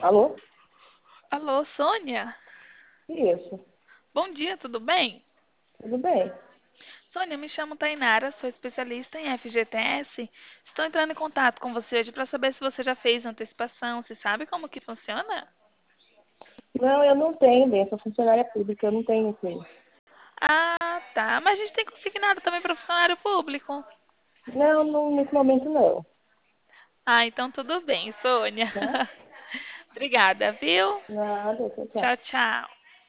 Alô? Alô, Sônia? Isso, Bom dia, tudo bem? tudo bem? Sônia, me chamo Tainara, sou especialista em FGTS. Estou entrando em contato com você hoje para saber se você já fez antecipação, se sabe como que funciona? Não, eu não tenho bem, eu sou funcionária pública, eu não tenho isso aí. Ah, tá. Mas a gente tem consignado também para funcionário público. Não, nesse momento não, Ah, então tudo bem, Sônia. tá? Obrigada, viu? Nada, tchau, Tchau, tchau. tchau.